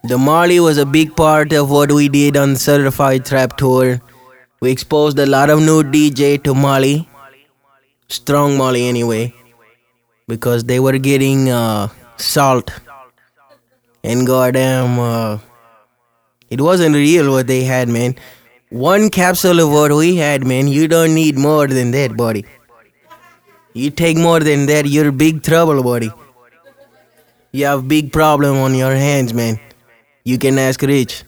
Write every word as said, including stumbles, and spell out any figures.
The Molly was a big part of what we did on the Certified Trap Tour. We exposed a lot of new D J to Molly, strong Molly anyway, because they were getting uh, salt and goddamn, uh, it wasn't real what they had, man. One capsule of what we had, man, you don't need more than that, buddy. You take more than that, you're big trouble, buddy. You have big problem on your hands, man. You can ask Rich.